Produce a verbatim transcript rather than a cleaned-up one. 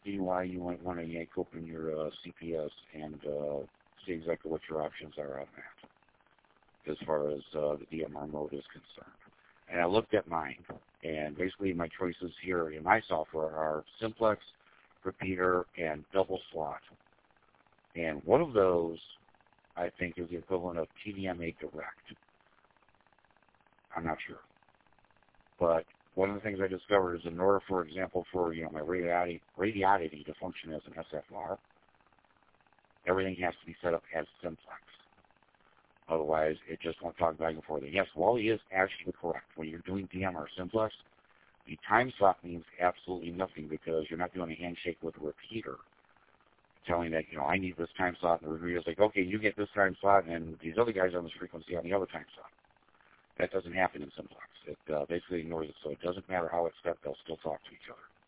Meanwhile, you might want to yank open your uh, C P S and uh, see exactly what your options are on that as far as uh, the D M R mode is concerned. And I looked at mine, and basically my choices here in my software are simplex, repeater, and double slot. And one of those, I think, is the equivalent of T D M A Direct. I'm not sure. But one of the things I discovered is in order, for example, for you know my radiati radiati to function as an S F R, everything has to be set up as simplex. Otherwise, it just won't talk back and forth. And yes, Wally is actually correct. When you're doing D M R simplex, the time slot means absolutely nothing because you're not doing a handshake with a repeater, telling that, you know, I need this time slot, and the repeater's like, okay, you get this time slot, and these other guys on this frequency on the other time slot. That doesn't happen in simplex. It uh, basically ignores it, so it doesn't matter how it's set, they'll still talk to each other.